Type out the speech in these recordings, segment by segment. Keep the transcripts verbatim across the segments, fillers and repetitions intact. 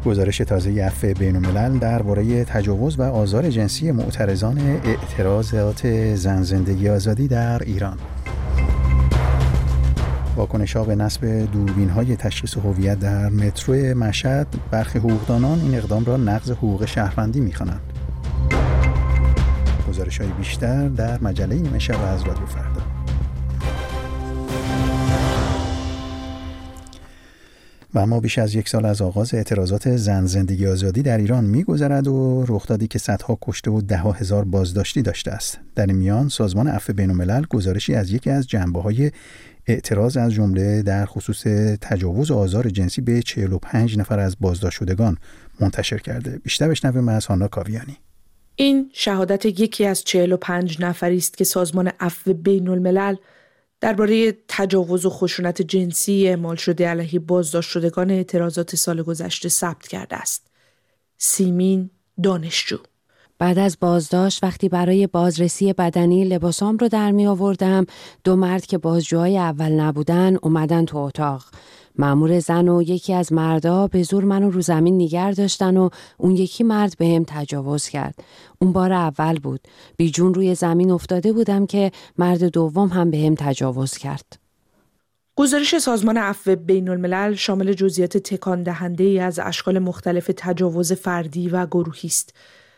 گزارش تازه عفو بین‌الملل درباره تجاوز و آزار جنسی معترضان اعتراضات زن زندگی آزادی در ایران. واکنش‌ها به نصب دوربین‌های تشخیص هویت در مترو مشهد، برخی حقوقدانان این اقدام را نقض حقوق شهروندی می‌خوانند. گزارش‌های بیشتر در مجله نیمه شب از رادیو فردا. و اما بیش از یک سال از آغاز اعتراضات زن زندگی آزادی در ایران می‌گذرد و رخدادی که صدها کشته و ده‌ها هزار بازداشتی داشته است. در این میان سازمان عفو بین‌الملل گزارشی از یکی از جنبه‌های اعتراض از جمله در خصوص تجاوز و آزار جنسی به چهل و پنج نفر از بازداشت شدگان منتشر کرده. بیشتر بشنویم از هانا کاویانی. این شهادت یکی از چهل و پنج نفری است که سازمان عفو بین‌الملل درباره تجاوز و خشونت جنسی اعمال شده علیه بازداشت شدگان اعتراضات سال گذشته ثبت کرده است. سیمین دانشجو: بعد از بازداشت وقتی برای بازرسی بدنی لباسام رو در می آوردم، دو مرد که بازجوهای اول نبودن اومدن تو اتاق. مأمور زن و یکی از مردا به زور منو رو زمین نگه داشتن و اون یکی مرد بهم تجاوز کرد. اون بار اول بود. بی جون روی زمین افتاده بودم که مرد دوم هم بهم تجاوز کرد. گزارش سازمان عفو بین‌الملل شامل جزئیات تکان دهنده‌ای از اشکال مختلف تجاوز فردی و گروهی است.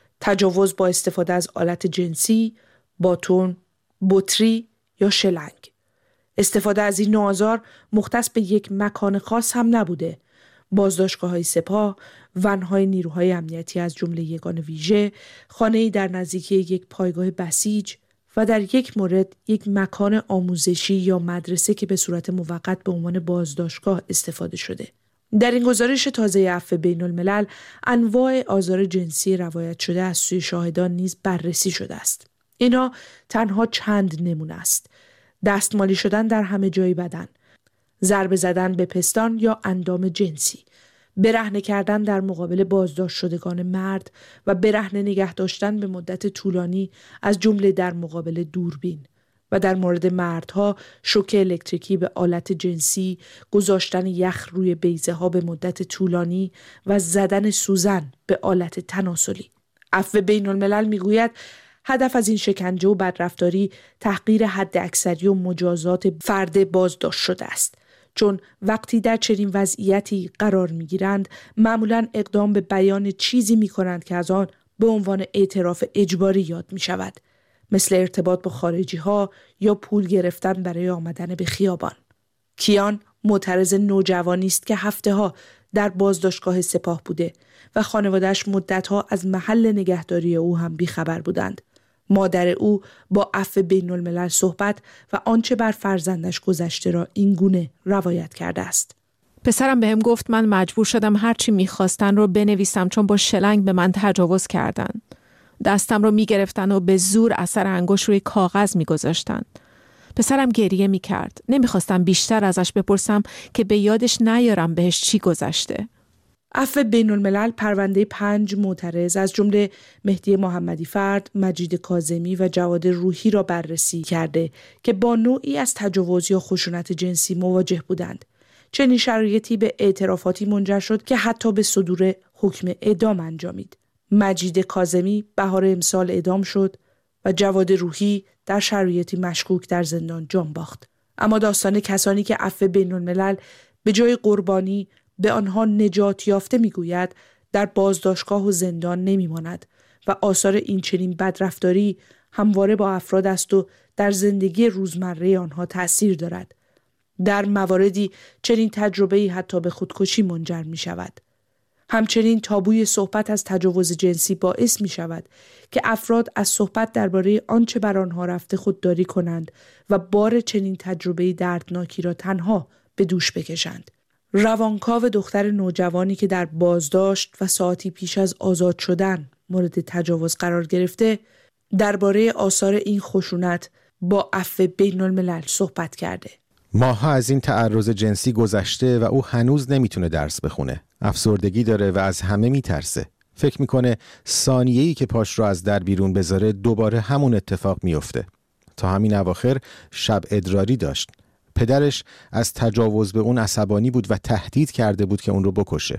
تجاوز با استفاده از آلت جنسی، باتون، بطری یا شلنگ. استفاده از این نوع آزار مختص به یک مکان خاص هم نبوده. بازداشتگاه‌های سپاه، ون‌های نیروهای امنیتی از جمله یگان ویژه، خانه‌ای در نزدیکی یک پایگاه بسیج و در یک مورد یک مکان آموزشی یا مدرسه که به صورت موقت به عنوان بازداشتگاه استفاده شده. در این گزارش تازه عفو بین‌الملل انواع آزار جنسی روایت شده از سوی شاهدان نیز بررسی شده است. اینا تنها چند نمونه است. دستمالی شدن در همه جای بدن، ضربه زدن به پستان یا اندام جنسی، برهنه کردن در مقابل بازداشت شدگان مرد و برهنه نگه داشتن به مدت طولانی از جمله در مقابل دوربین، و در مورد مردها شوک الکتریکی به آلت جنسی، گذاشتن یخ روی بیضه ها به مدت طولانی و زدن سوزن به آلت تناسلی. عفو بین‌الملل میگوید هدف از این شکنجه و بدرفتاری تحقیر حد اکثری و مجازات فرد بازداشت شده است، چون وقتی در چنین وضعیتی قرار میگیرند معمولاً اقدام به بیان چیزی میکنند که از آن به عنوان اعتراف اجباری یاد میشود، مثل ارتباط با خارجی ها یا پول گرفتن برای آمدن به خیابان. کیان معترض نوجوانی است که هفته ها در بازداشتگاه سپاه بوده و خانواده‌اش مدت‌ها از محل نگهداری او هم بیخبر بودند. مادر او با عفو بین‌الملل صحبت و آنچه بر فرزندش گذشته را این گونه روایت کرده است. پسرم بهم گفت من مجبور شدم هرچی میخواستن رو بنویسم چون با شلنگ به من تجاوز کردن. دستم رو میگرفتن و به زور اثر انگشت روی کاغذ میگذاشتن. پسرم گریه میکرد. نمیخواستم بیشتر ازش بپرسم که به یادش نیارم بهش چی گذشته. عفو بین‌الملل پرونده پنج معترض از جمله مهدی محمدی فرد، مجید کاظمی و جواد روحی را بررسی کرده که با نوعی از تجاوز یا خشونت جنسی مواجه بودند. چنین شرایطی به اعترافاتی منجر شد که حتی به صدور حکم اعدام انجامید. مجید کاظمی بهار امسال اعدام شد و جواد روحی در شرایطی مشکوک در زندان جان باخت. اما داستان کسانی که عفو بین‌الملل به جای قربانی به آنها نجات یافته میگوید در بازداشتگاه و زندان نمیماند و آثار این چنین بدرفتاری همواره با افراد است و در زندگی روزمره آنها تأثیر دارد. در مواردی چنین تجربه‌ای حتی به خودکشی منجر می شود. همچنین تابوی صحبت از تجاوز جنسی باعث می شود که افراد از صحبت درباره آنچه بر آنها رفته خودداری کنند و بار چنین تجربه‌ای دردناکی را تنها به دوش بکشند. روانکاو دختر نوجوانی که در بازداشت و ساعتی پیش از آزاد شدن مورد تجاوز قرار گرفته درباره آثار این خشونت با عفو بین‌الملل صحبت کرده. ماها از این تعرض جنسی گذشته و او هنوز نمیتونه درس بخونه. افسردگی داره و از همه میترسه. فکر میکنه ثانیه‌ای که پاش رو از در بیرون بذاره دوباره همون اتفاق میفته. تا همین اواخر شب ادراری داشت. پدرش از تجاوز به اون عصبانی بود و تهدید کرده بود که اون رو بکشه.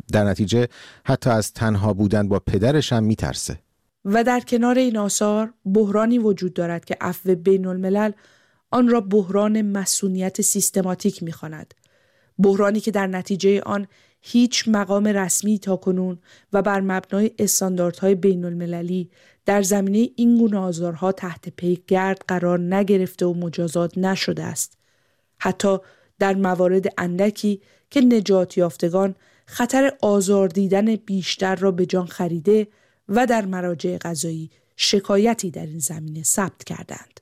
در نتیجه حتی از تنها بودن با پدرش هم میترسه. و در کنار این آثار بحرانی وجود دارد که عفو بین الملل آن را بحران مسئولیت سیستماتیک می‌خواند. بحرانی که در نتیجه آن هیچ مقام رسمی تاکنون و بر مبنای استانداردهای بین المللی در زمینه این گونه آزارها تحت پیگرد قرار نگرفته و مجازات نشده است. حتی در موارد اندکی که نجات یافتگان خطر آزار دیدن بیشتر را به جان خریده و در مراجع قضایی شکایتی در این زمینه ثبت کردند.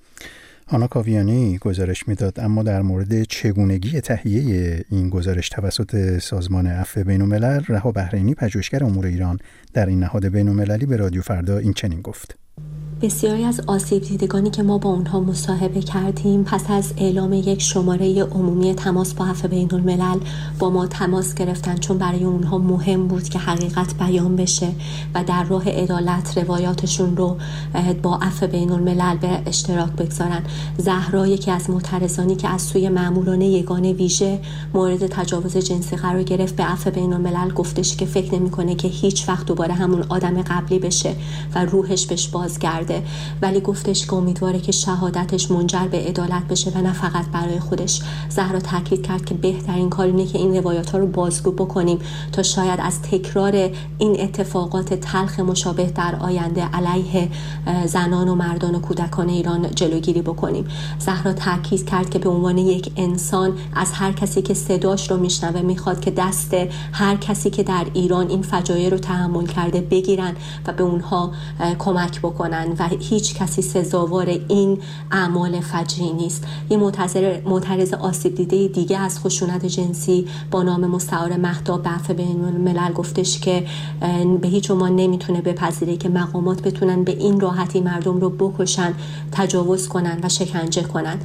آنا کاویانی گزارش میداد، اما در مورد چگونگی تهیه این گزارش توسط سازمان عفو بین‌الملل، رها بحرینی پژوهشگر امور ایران در این نهاد بین‌المللی به رادیو فردا این چنین گفت: بسیاری از آسیب دیدگانی که ما با اونها مصاحبه کردیم پس از اعلام یک شماره عمومی تماس با عفو بین الملل با ما تماس گرفتن، چون برای اونها مهم بود که حقیقت بیان بشه و در راه عدالت روایاتشون رو با عفو بین الملل به اشتراک بگذارن. زهرا، یکی از معترضانی که از سوی ماموران یگان ویژه مورد تجاوز جنسی قرار گرفت، به عفو بین الملل گفتش که فکر نمی‌کنه که هیچ وقت دوباره همون آدم قبلی بشه و روحش بهش بازگرده، ولی گفتش که امیدواره که شهادتش منجر به عدالت بشه و نه فقط برای خودش. زهرا تاکید کرد که بهترین کار اینه که این روایت‌ها رو بازگو بکنیم تا شاید از تکرار این اتفاقات تلخ مشابه در آینده علیه زنان و مردان و کودکان ایران جلوگیری بکنیم. زهرا تاکید کرد که به عنوان یک انسان از هر کسی که صداش رو میشنوه میخواد که دست هر کسی که در ایران این فجایع رو تحمل کرده بگیرن و به اونها کمک بکنن و هیچ کسی سزاوار این اعمال فجیع نیست. یه معترض آسیب دیده دیگه از خشونت جنسی با نام مستعار مهتاب به عفو بین الملل گفتش که به هیچ عنوان نمیتونه بپذیره که مقامات بتونن به این راحتی مردم رو بکشن، تجاوز کنن و شکنجه کنن.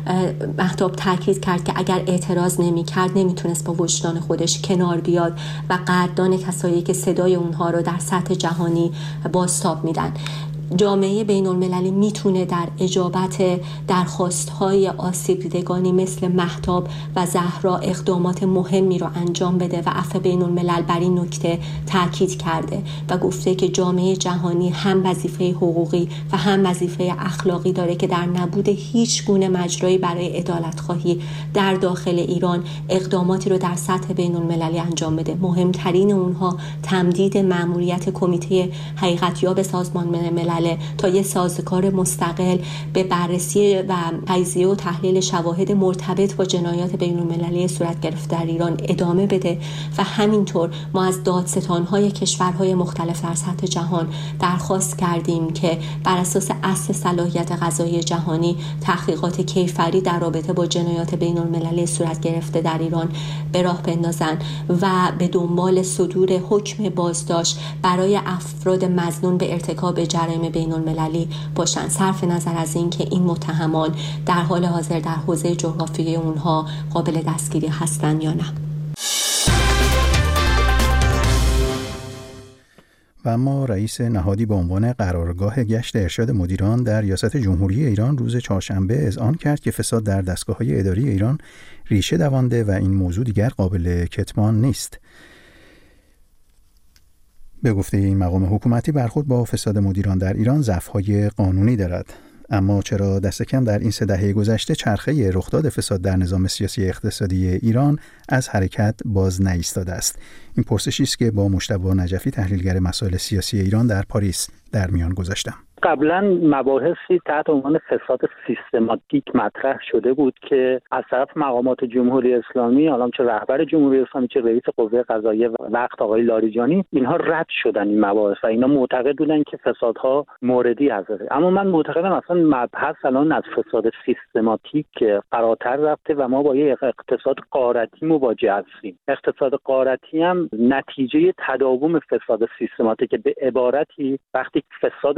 مهتاب تاکید کرد که اگر اعتراض نمی‌کرد نمیتونست با وجدان خودش کنار بیاد و قدردان کسایی که صدای اونها رو در سطح جهانی بازتاب میدن. جامعه بین المللی میتونه در اجابت درخواست‌های آسیب دیدگانی مثل مهتاب و زهرا اقدامات مهمی رو انجام بده و عفو بین الملل بر این نکته تاکید کرده و گفته که جامعه جهانی هم وظیفه حقوقی و هم وظیفه اخلاقی داره که در نبود هیچ گونه مجرایی برای عدالت خواهی در داخل ایران اقداماتی رو در سطح بین المللی انجام بده. مهمترین اونها تمدید مأموریت کمیته حقیقتیاب سازمان ملل تا یه سازوکار مستقل به بررسی و تجزیه و تحلیل شواهد مرتبط با جنایات بین‌المللی صورت گرفته در ایران ادامه بده و همینطور ما از دادستان‌های کشورهای مختلف در سطح جهان درخواست کردیم که بر اساس اصل صلاحیت قضایی جهانی تحقیقات کیفری در رابطه با جنایات بین‌المللی صورت گرفته در ایران به راه بندازن و به دنبال صدور حکم بازداشت برای افراد مظنون به ارتکاب جرایم بین المللی باشن، صرف نظر از این که این متهمان در حال حاضر در حوزه جغرافیایی اونها قابل دستگیری هستن یا نه. و اما رئیس نهادی به عنوان قرارگاه گشت ارشاد مدیران در ریاست جمهوری ایران روز چهارشنبه اذعان کرد که فساد در دستگاه‌های اداری ایران ریشه دوانده و این موضوع دیگر قابل کتمان نیست. به گفته این مقام حکومتی برخورد با فساد مدیران در ایران ضعف‌های قانونی دارد. اما چرا دست کم در این سه دهه گذشته چرخه رخداد فساد در نظام سیاسی اقتصادی ایران از حرکت باز نایستاده است؟ این پرسشی است که با مجتبی نجفی تحلیلگر مسائل سیاسی ایران در پاریس در میان گذاشتم. قبلا مباحثی تحت عنوان فساد سیستماتیک مطرح شده بود که از طرف مقامات جمهوری اسلامی، حالا چه رهبر جمهوری اسلامی چه رئیس قوه قضاییه وقت آقای لاریجانی، اینها رد شدن این مباحث و اینا معتقد بودن که فسادها موردی هست. اما من معتقدم اصلا مبحث الان از فساد سیستماتیک فراتر رفته و ما با یک اقتصاد غارتی مواجه هستیم. اقتصاد غارتی هم نتیجه تداوم فساد سیستماتیک. به عبارتی وقتی فساد سیستماتیک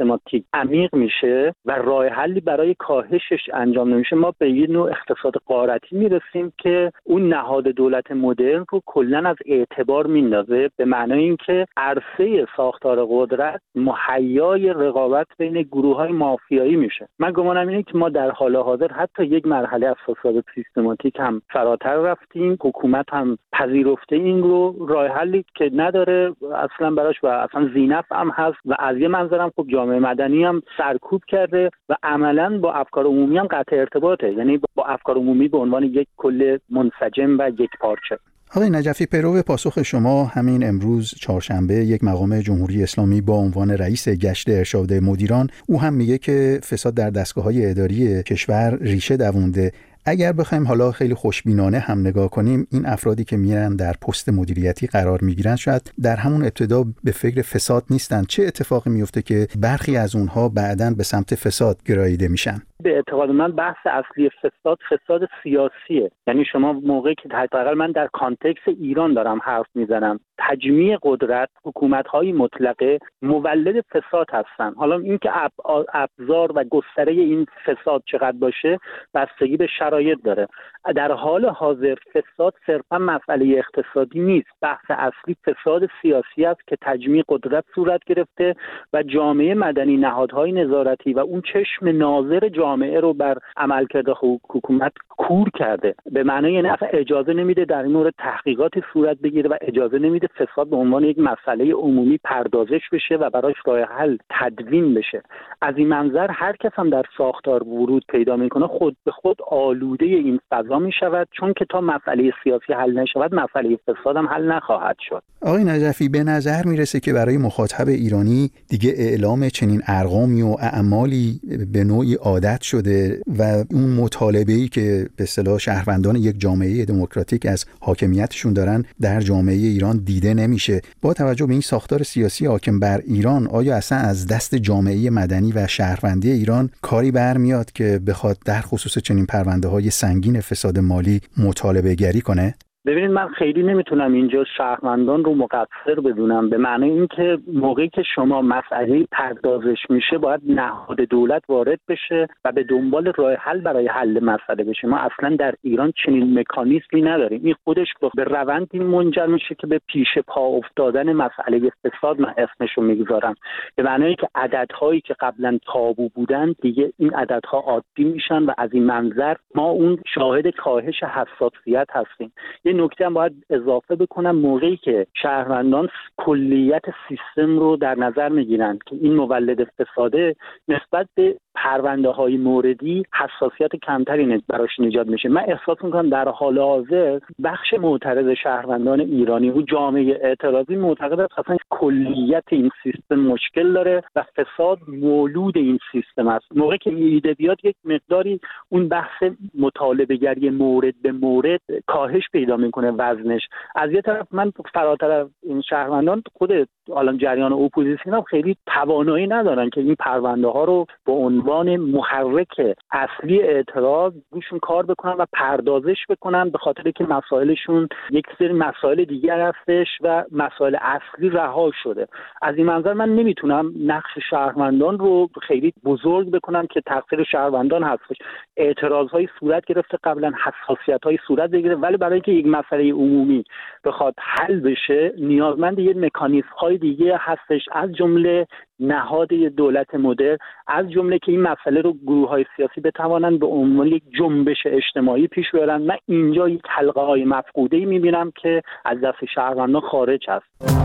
سیستماتیک عمیق میشه و راه حلی برای کاهشش انجام نمیشه، ما به یه نوع اقتصاد غارتی میرسیم که اون نهاد دولت مدرن رو کلا از اعتبار میندازه، به معنای اینکه عرصه ساختار قدرت مهیای رقابت بین گروه‌های مافیایی میشه. من گمانم اینه که ما در حال حاضر حتی یک مرحله از فساد سیستماتیک هم فراتر رفتیم. حکومت هم پذیرفته این رو، راه حلی که نداره اصلا براش و اصلا زینف هم هست و از یه منظرم خب جامعه مدنی هم سرکوب کرده و عملاً با افکار عمومی هم قطع ارتباطه، یعنی با افکار عمومی به عنوان یک کل منسجم و یک پارچه. آقای نجفی، پیرو پاسخ شما همین امروز چهارشنبه یک مقام جمهوری اسلامی با عنوان رئیس گشت ارشاد مدیران، او هم میگه که فساد در دستگاه‌های اداری کشور ریشه دوونده. اگر بخوایم حالا خیلی خوشبینانه هم نگاه کنیم، این افرادی که میرن در پست مدیریتی قرار میگیرن شاید در همون ابتدا به فکر فساد نیستن. چه اتفاقی میفته که برخی از اونها بعداً به سمت فساد گراییده میشن؟ به اعتقاد من بحث اصلی فساد فساد سیاسیه. یعنی شما موقعی که حداقل من در کانتکست ایران دارم حرف میزنم، تجمیع قدرت، حکومت‌های مطلقه مولد فساد هستن. حالا اینکه ابزار و گستره این فساد چقدر باشه بستگی به شرایط داره. در حال حاضر فساد صرفا مسئله اقتصادی نیست، بحث اصلی فساد سیاسی است که تجمیع قدرت صورت گرفته و جامعه مدنی، نهادهای نظارتی و اون چشم ناظر جامعه رو بر عملکرد حکومت کور کرده. به معنای یعنی اصلا اجازه نمیده در این مورد تحقیقاتی صورت بگیره و اجازه نمیده فساد به عنوان یک مسئله عمومی پردازش بشه و براش راه حل تدوین بشه. از این منظر هر کس هم در ساختار ورود پیدا میکنه خود به خود آلوده این فضا میشود، چون که تا مسئله سیاسی حل نشود مسئله فساد هم حل نخواهد شد. آقای نجفی، به نظر میرسه که برای مخاطب ایرانی دیگه اعلام چنین ارقامی و اعمالی به نوعی عادت شده و اون مطالبه‌ای که به اصطلاح شهروندان یک جامعه دموکراتیک از حاکمیتشون دارن در جامعه ایران دیده نمیشه. با توجه به این ساختار سیاسی حاکم بر ایران، آیا اصلا از دست جامعه مدنی و شهروندی ایران کاری برمیاد که بخواد در خصوص چنین پرونده‌های سنگین فساد مالی مطالبه گری کنه؟ ببینید، من خیلی نمیتونم اینجا شهروندان رو مقصر بدونم، به معنی اینکه موقعی که شما مسئله پردازش میشه باید نهاد دولت وارد بشه و به دنبال راه حل برای حل مسئله بشه. ما اصلا در ایران چنین مکانیزمی نداریم. این خودش به روندی منجر میشه که به پیش پا افتادن مسئله فساد من اسمشو میگذارم، به معنی که عددهایی که قبلا تابو بودن دیگه این عددها عادی میشن و از این منظر ما اون شاهد کاهش حساسیت هستیم. یه نکته هم باید اضافه بکنم، موقعی که شهروندان کلیت سیستم رو در نظر میگیرن که این مولد فساده، نسبت به پرونده های موردی حساسیت کمتری براش ایجاد میشه. من احساس میکنم در حال حاضر بخش معترض شهروندان ایرانی و جامعه اعتراضی معتقد است اصلا کلیت این سیستم مشکل داره و فساد مولود این سیستم است. موقعی که ایده بیاد یک مقداری اون بحث مطالبه گری مورد به مورد کاهش پیدا میکنه وزنش. از یه طرف من فراتر از این شهروندان خود الان جریان اپوزیسیون هم خیلی توانایی ندارن که این پرونده ها رو به عنوان محرک اصلی اعتراض روشون کار بکنن و پردازش بکنن، به خاطر که مسائلشون یک سری مسائل دیگر هستش و مسائل اصلی رها شده. از این منظر من نمیتونم نقش شهروندان رو خیلی بزرگ بکنم که تقصیر شهروندان هستش. اعتراضهای صورت گرفته، قبلا حساسیت‌های صورت بگیره، ولی برای اینکه یک مسئله عمومی بخواد حل بشه نیازمند یه مکانیزم‌های دیگه هستش، از جمله نهاد دولت مدرن، از جمله که این مسئله رو گروه‌های سیاسی بتوانن به عنوان یک جنبش اجتماعی پیش ببرن. من اینجا یک حلقه‌های مفقوده‌ای می‌بینم که از دست شهروندان خارج هست.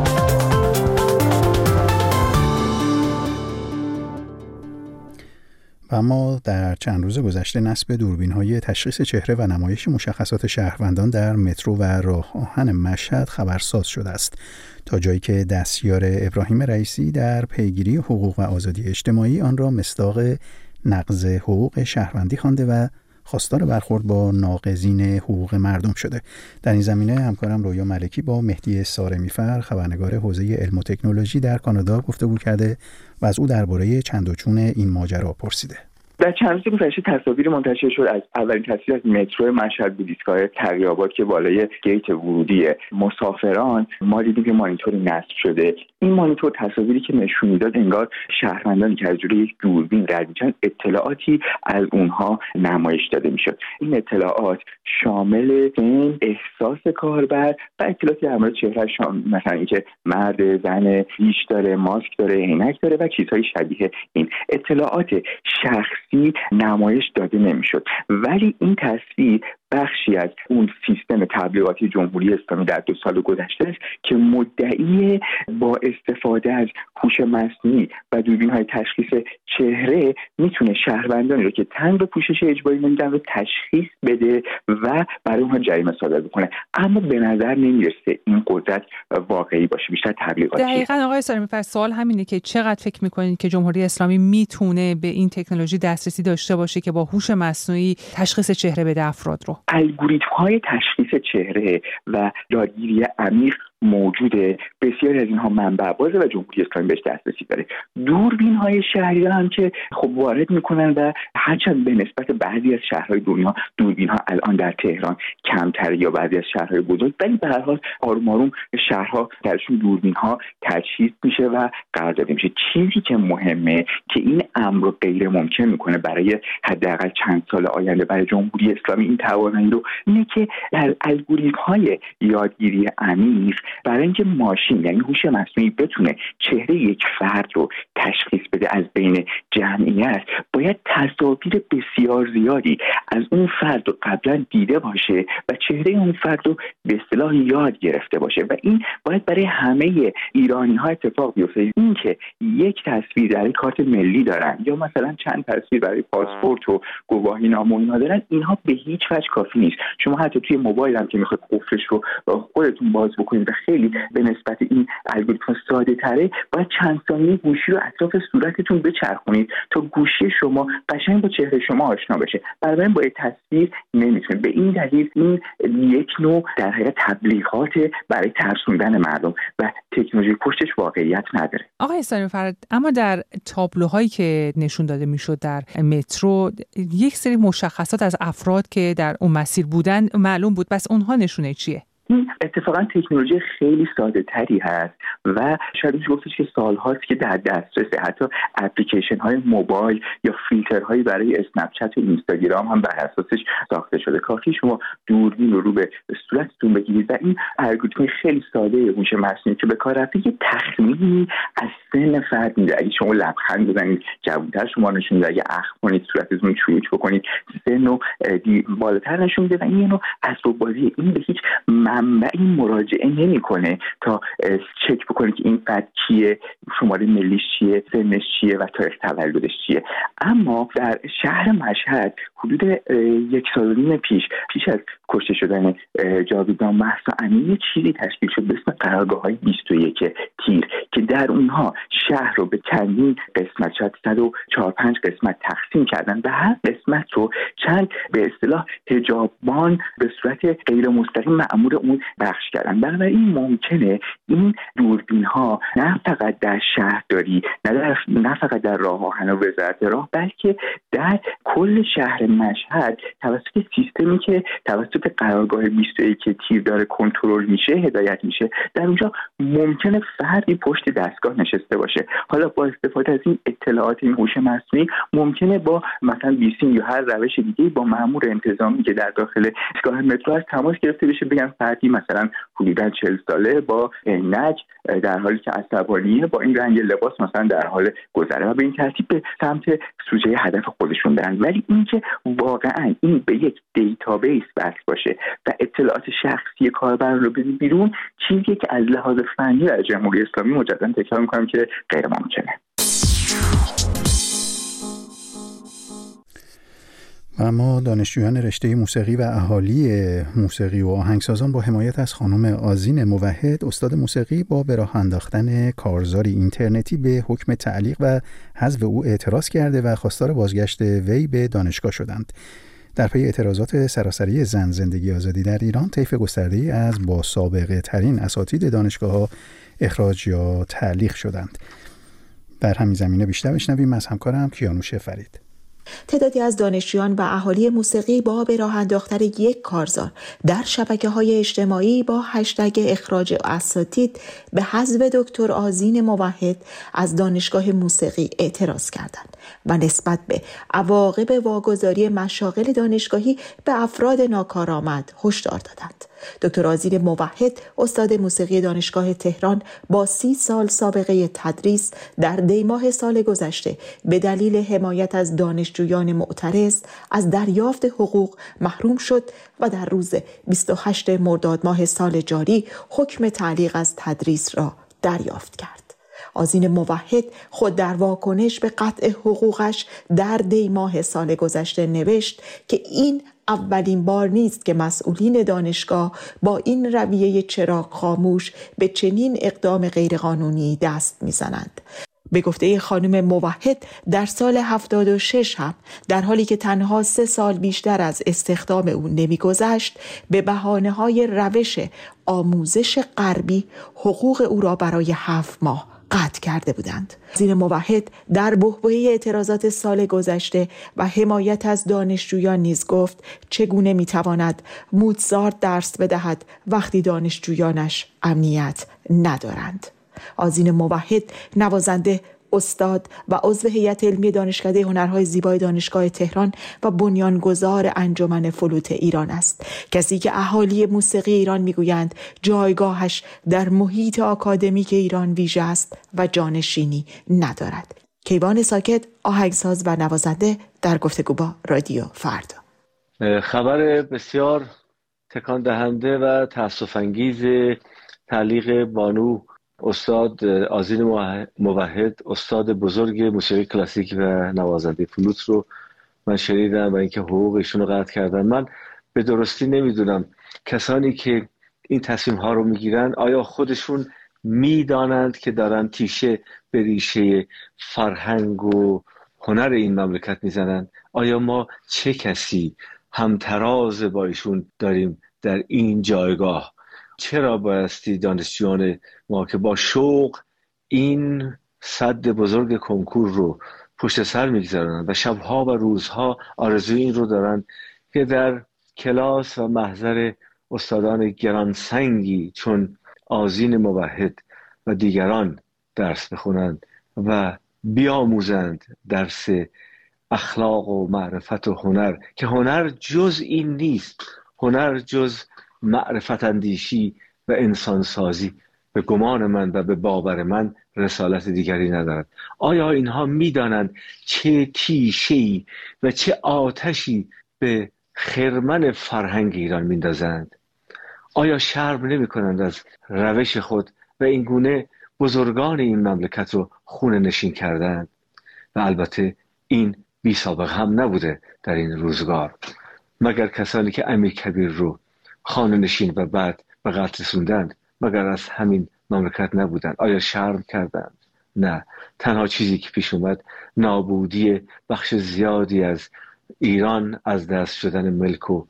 اما در چند روز گذشته نصب دوربین‌های تشخیص چهره و نمایش مشخصات شهروندان در مترو و راه آهن مشهد خبرساز شده است، تا جایی که دستیار ابراهیم رئیسی در پیگیری حقوق و آزادی اجتماعی آن را مصداق نقض حقوق شهروندی خوانده و خواستار برخورد با ناقضین حقوق مردم شده. در این زمینه همکارم رویا ملکی با مهدی سارمیفر، خبرنگار حوزه علم و تکنولوژی در کانادا، گفتگو کرده و از او درباره چند و چون این ماجرا پرسیده. در چند روز گذشته تصاویر منتشر شد از اولین تصویر از مترو مشهد بود، ایستگاه تغییرآباد که بالای گیت ورودی مسافران ما دیدیم که مانیتوری نصب شده. این مانیتور تصاویری که نشون میداد انگار شهروندانی که از جلوی یک دوربین رد میشن اطلاعاتی از اونها نمایش داده میشد. این اطلاعات شامل این احساس کاربر و اطلاعاتی در مورد چهرهش، مثلا اینکه مرد، زن، ریش داره، ماسک داره، عینک داره و چیزهای شبیه این. اطلاعات شخصی نمایش داده نمیشد، ولی این تصویر بخشی از اون سیستم تبلیغاتی جمهوری اسلامی در دو سال گذشته است که مدعی با استفاده از هوش مصنوعی و دوربین‌های تشخیص چهره میتونه شهروندانی رو که تن به پوشش اجباری نمیدن رو تشخیص بده و برای اونها جریمه صادر بکنه. اما به نظر نمیرسه این قدرت واقعی باشه، بیشتر تبلیغاتی. دقیقاً آقای ساریمی، سوال همینه که چقدر فکر میکنید که جمهوری اسلامی میتونه به این تکنولوژی دسترسی داشته باشه که با هوش مصنوعی تشخیص چهره بده افراد رو؟ الگوریتم‌های تشخیص چهره و یادگیری عمیق موجوده، بسیاری از اینها منبع بازه و جمهوری اسلامی بهش دسترسی داره. دوربین‌های شهری هم که خب وارد میکنن و هرچند به نسبت بعضی از شهرهای دنیا دوربین‌ها الان در تهران کمتر یا بعضی از شهرهای بزرگ، ولی به هر حال آروم آروم شهرها درشون دوربین‌ها تجهیز میشه و قرار داده میشه. چیزی که مهمه که این امر رو غیر ممکن میکنه برای حداقل چند سال آینده برای جمهوری اسلامی این توانایی رو اینه که در الگوریتم‌های یادگیری عمیق برای اینکه ماشین یعنی هوش مصنوعی بتونه چهره یک فرد رو تشخیص بده از بین جمعیت، باید تصاویر بسیار زیادی از اون فرد رو قبلا دیده باشه و چهره اون فرد رو به اصطلاح یاد گرفته باشه و این باید برای همه ایرانی‌ها اتفاق بیفته. این که یک تصویر در کارت ملی دارن یا مثلا چند تصویر برای پاسپورت و گواهینامه اینا دارن، اینها به هیچ وجه کافی نیست. شما حتی توی موبایل هم که میخواید قفلش رو خودتون باز بکنید و خیلی به نسبت این الگوریتم ساده تره، باید چند ثانیه گوشی رو اطراف صورتتون بچرخونید تا گوشی شما قشنگ با چهره شما آشنا بشه. برای با یک تصویر نمیتونه. به این دلیل این یک نوع در حقیقت تبلیغات برای ترسوندن مردم و تکنولوژی پشتش واقعیت نداره. آقای ساریمی فرد، اما در تابلوهایی که نشون داده میشد در مترو یک سری مشخصات از افراد که در اون مسیر بودن معلوم بود، بس اونها نشونه چیه؟ این اتفاقا تکنولوژی خیلی ساده تری هست و شاید میشه گفتش که سالهاست که در دسترسه. حتی اپلیکیشن های موبایل یا فیلترهایی برای اسنپ چت و اینستاگرام هم بر اساسش ساخته شده. کافی شما دوربین رو رو به صورتتون بگیرید و این الگوریتم خیلی ساده هوش مصنوعی که به کار رفته یه تخمینی از سن فرد میده. اگه شما لبخند بزنید جوان‌تر شما نشون میده، اگه اخم کنید صورتتون چروک بکنید سن رو بالاتر نشون میده و این نوع اسباب‌بازی این به هیچ منبعی مراجعه نمی‌کنه تا چک بکنه که این فرد کیه، شماره ملیش چیه، سنش چیه و تاریخ تولدش چیه. اما در شهر مشهد حدود یک سال و نیم پیش پیش از کشته شدن جاویدان مهسا امینی چیزی تشکیل شد به اسم قرارگاه‌های بیست و یک تیر که در اونها شهر رو به چندین قسمت، شاید صد و چهار پنج قسمت تقسیم کردن و هر قسمت رو چند به اصطلاح حجابان به صورت غیر مستقیم مأمور اون بخش کردن. بنابراین ممکنه این دوربین ها نه فقط در شهرداری، نه, در نه فقط در راه آهن و وزارت راه، بلکه در کل شهر مشهد توسط سیستمی که توسط قرارگاه بیست و یک تیر داره کنترل میشه، هدایت میشه، در اونجا ممکنه فردی پشت دستگاه نشسته باشه. حالا با استفاده از این اطلاعات این هوش مصنوعی ممکنه با مثلا بیسیم یا هر روش دیگه با مأمور انتظامی که در داخل ایستگاه مترو هست تماس گرفته بشه، بگن فردی مثلا حدوداً چهل ساله با عینک در حالی که عصبانیه با این رنگ لباس مثلا در حال گذره و به این ترتیب به سمت سوژه هدف خودشون برن. ولی اینکه واقعا این به یک دیتابیس وصل باشه و اطلاعات شخصی کاربر رو بده بیرون، چیزی که از لحاظ فنی در جمهوری اسلامی مجددا تکرار می‌کنم که غیر ممکنه. و اما دانشجویان رشته موسیقی و اهالی موسیقی و آهنگسازان با حمایت از خانم آذین موحد استاد موسیقی با به راه انداختن کارزاری اینترنتی به حکم تعلیق و حذف او اعتراض کرده و خواستار بازگشت وی به دانشگاه شدند. در پی اعتراضات سراسری زن زندگی آزادی در ایران، طیف گسترده‌ای از با سابقه ترین اساتید دانشگاه‌ها اخراج یا تعلیق شدند. در همین زمینه بیشتر بشنویم از همکارم کیانوش فرید. تعدادی از دانشجویان و اهالی موسیقی با به راه انداختن یک کارزار در شبکه‌های اجتماعی با هشتگ اخراج اساتید به حذف دکتر آذین موحد از دانشگاه موسیقی اعتراض کردند و نسبت به عواقب واگذاری مشاغل دانشگاهی به افراد ناکارآمد هشدار دادند. دکتر آذین موحد استاد موسیقی دانشگاه تهران با سی سال سابقه تدریس در دیماه سال گذشته به دلیل حمایت از دانشجویان معترض از دریافت حقوق محروم شد و در روز بیست و هشتم مرداد ماه سال جاری حکم تعلیق از تدریس را دریافت کرد. آذین موحد خود در واکنش به قطع حقوقش در دیماه سال گذشته نوشت که این اولین بار نیست که مسئولین دانشگاه با این رویه چراغ خاموش به چنین اقدام غیرقانونی دست میزنند. به گفته خانم موحد در سال هفتاد و شش هم در حالی که تنها سه سال بیشتر از استخدام او نمیگذشت به بهانه‌های روش آموزش غربی حقوق او را برای هفت ماه قطع کرده بودند. آذین موحد در بحبوحه اعتراضات سال گذشته و حمایت از دانشجویان نیز گفت چگونه میتواند موزارت درس بدهد وقتی دانشجویانش امنیت ندارند. آذین موحد نوازنده، استاد و عضو هیئت علمی دانشکده هنرهای زیبای دانشگاه تهران و بنیانگذار انجمن فلوت ایران است. کسی که اهالی موسیقی ایران میگویند جایگاهش در محیط آکادمیک ایران ویژه است و جانشینی ندارد. کیوان ساکت، آهنگساز و نوازنده، در گفتگو با رادیو فردا. خبر بسیار تکان دهنده و تأسف انگیز تعلیق بانو استاد آذین موحد، استاد بزرگ موسیقی کلاسیک و نوازنده فلوت رو من شنیدم و اینکه حقوق ایشون رو قطع کردن. من به درستی نمیدونم کسانی که این تصمیم ها رو میگیرن آیا خودشون میدانند که دارن تیشه به ریشه فرهنگ و هنر این مملکت میزنن؟ آیا ما چه کسی همتراز با ایشون داریم در این جایگاه؟ چرا بایستی دانشجویان ما که با شوق این سد بزرگ کنکور رو پشت سر میگذارن و شبها و روزها آرزوی این رو دارن که در کلاس و محضر استادان گرانسنگی چون آذین موحد و دیگران درس بخونند و بیاموزند درس اخلاق و معرفت و هنر، که هنر جز این نیست. هنر جز معرفت اندیشی و انسانسازی به گمان من و به باور من رسالت دیگری ندارد. آیا اینها میدانند چه تیشه‌ای و چه آتشی به خرمن فرهنگ ایران میندازند؟ آیا شرم نمی کنند از روش خود و این گونه بزرگان این مملکت رو خون نشین کردند؟ و البته این بی سابقه هم نبوده در این روزگار، مگر کسانی که امیر کبیر رو خانه نشین و بعد به قتل رسوندند مگر از همین مملکت نبودند؟ آیا شرم کردند؟ نه. تنها چیزی که پیش اومد نابودی بخش زیادی از ایران از دست شدن ملک و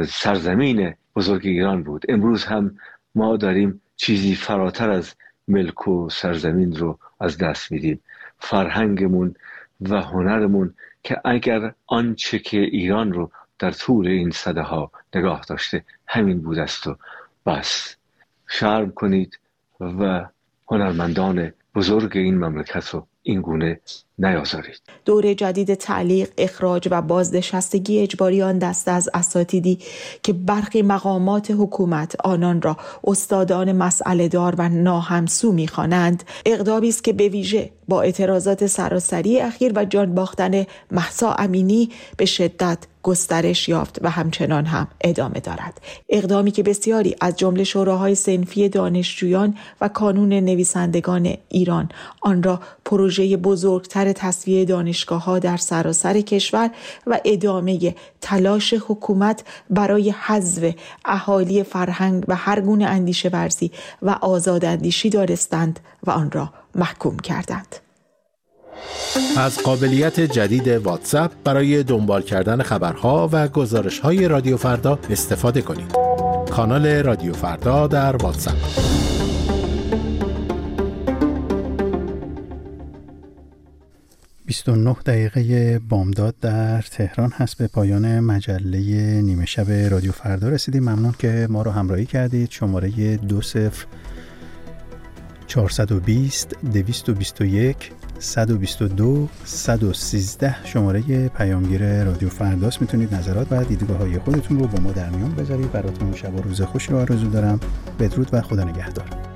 سرزمین بزرگ ایران بود. امروز هم ما داریم چیزی فراتر از ملک و سرزمین رو از دست میدیم. فرهنگمون و هنرمون که اگر آنچه که ایران رو در طول این صده ها نگاه داشته همین بود است و بس. شرم کنید و هنرمندان بزرگ این مملکت رو این گونه نیازارید. دوره جدید تعلیق، اخراج و بازنشستگی اجباری آن دسته از اساتیدی که برخی مقامات حکومت آنان را استادان مسئله دار و ناهمسو می‌خوانند، اقدامی است که به ویژه با اعتراضات سراسری اخیر و جان باختن مهسا امینی به شدت گسترش یافت و همچنان هم ادامه دارد. اقدامی که بسیاری از جمله شوراهای صنفی دانشجویان و کانون نویسندگان ایران آن را پروژه بزرگتر تصفیه دانشگاه‌ها در سراسر کشور و ادامه تلاش حکومت برای حذف اهالی فرهنگ و هر گونه اندیشه ورزی و آزاد اندیشی دانستند و آن را محکوم کردند. از قابلیت جدید واتساپ برای دنبال کردن خبرها و گزارش‌های رادیو فردا استفاده کنید. کانال رادیو فردا در واتساپ. بیست و نه دقیقه بامداد در تهران هست. به پایان مجله نیمه شب رادیو فردا رسیدیم. ممنون که ما رو همراهی کردید. شماره دو صفر چهارصد و بیست دویست و بیست و یک صد و بیست و دو صد و سیزده شماره پیامگیر رادیو فرداست. میتونید نظرات و دیدگاه‌های خودتون رو با ما در میان بذارید. براتون شب و روز خوشی رو آرزو دارم. بدرود و خدا نگهدار.